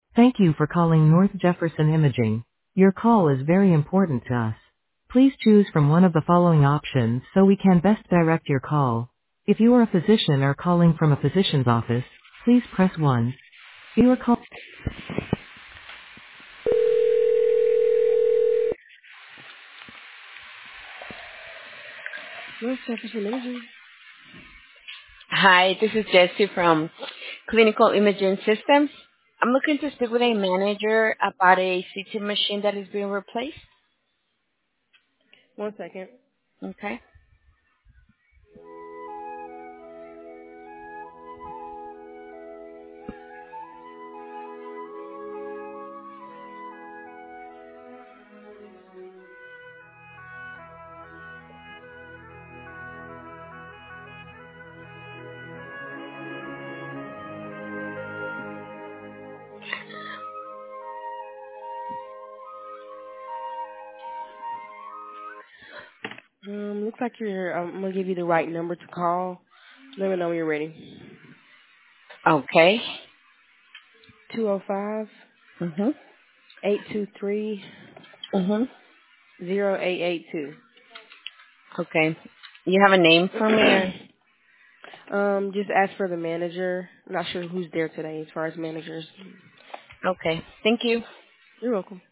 Thank you for calling North Jefferson Imaging. Your call is very important to us. Please choose from one of the following options so we can best direct your call. If you are a physician or calling from a physician's office, please press 1. If you are call- North Jefferson Imaging. Hi, this is Jessie from Clinical Imaging Systems. I'm looking to speak with a manager about a CT machine that is being replaced. 1 second. Okay. Looks like I'm gonna give you the right number to call. Let me know when you're ready. Okay. 205 Mhm. 823 Mhm. 0882. Okay. You have a name for me? Or? Just ask for the manager. I'm not sure who's there today as far as managers. Okay. Thank you. You're welcome.